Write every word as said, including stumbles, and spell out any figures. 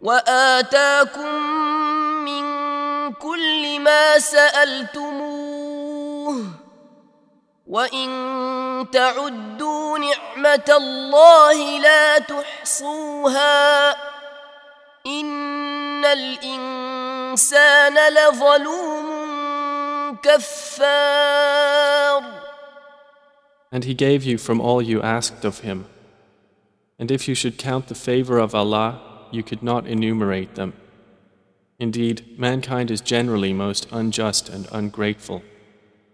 وآتاكم من كل ما سألتموه وإن تعدوا نعمة الله لا تحصوها إن الإنسان لظلوم كفار. And he gave you from all you asked of him. And if you should count the favor of Allah, you could not enumerate them. Indeed, mankind is generally most unjust and ungrateful.